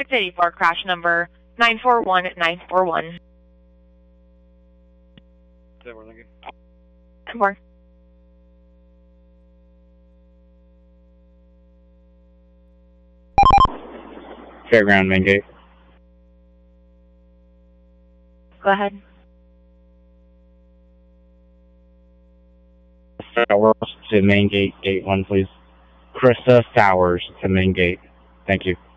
City for crash number 941941. 4. Fairground main gate. Go ahead. Towers to main gate, gate 1, please. Krista Towers to main gate. Thank you.